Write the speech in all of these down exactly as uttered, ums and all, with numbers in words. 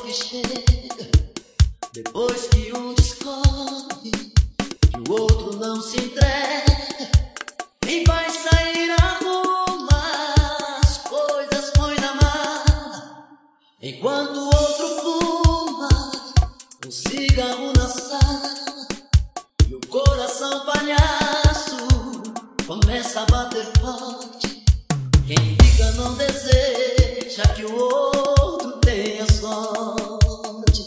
que chega depois que um descobre que o outro não se entrega. Quem vai sair arruma as coisas, põe na mala, enquanto o outro fuma um cigarro na sala. E o coração palhaço começa a bater forte. Quem fica não deseja que o outro tenha sorte.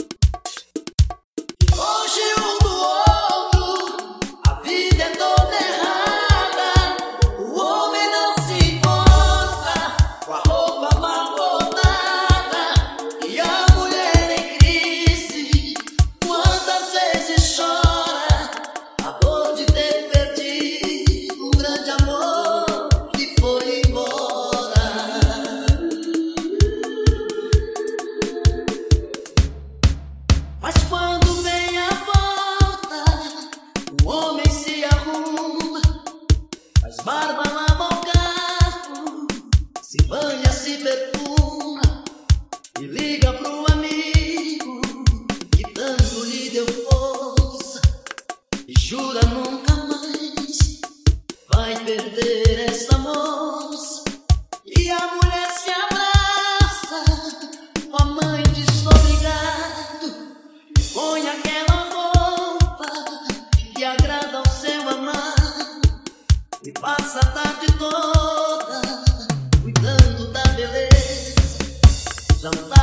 Hoje um do outro a vida é toda errada. O homem não se importa com a roupa amarrotada e a mulher em crise. Quantas vezes chora a dor de ter perdido um grande amor que foi embora. Mas quando vem a volta, o homem se arruma, faz barba, lava o carro, se banha, se perfuma e liga pro amigo que tanto lhe deu força e jura nunca mais vai perder essa moça. E a mulher se abraça com a mãe desobrigado, põe aquela roupa que agrada ao seu amado e passa a tarde toda cuidando da beleza. Jantar